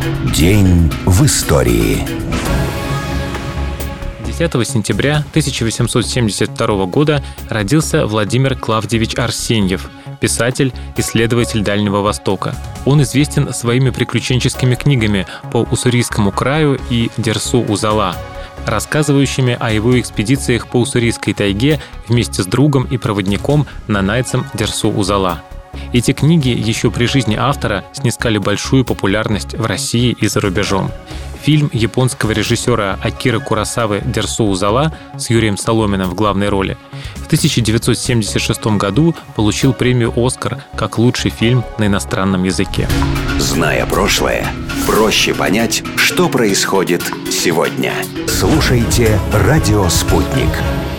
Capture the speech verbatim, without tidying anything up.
День в истории. десятого сентября тысяча восемьсот семьдесят второго года родился Владимир Клавдевич Арсеньев, писатель, исследователь Дальнего Востока. Он известен своими приключенческими книгами по Уссурийскому краю и Дерсу-Узала, рассказывающими о его экспедициях по Уссурийской тайге вместе с другом и проводником нанайцем Дерсу-Узала. Эти книги еще при жизни автора снискали большую популярность в России и за рубежом. Фильм японского режиссера Акиры Куросавы «Дерсу-Узала» с Юрием Соломиным в главной роли в тысяча девятьсот семьдесят шестом году получил премию «Оскар» как лучший фильм на иностранном языке. Зная прошлое, проще понять, что происходит сегодня. Слушайте «Радио Спутник».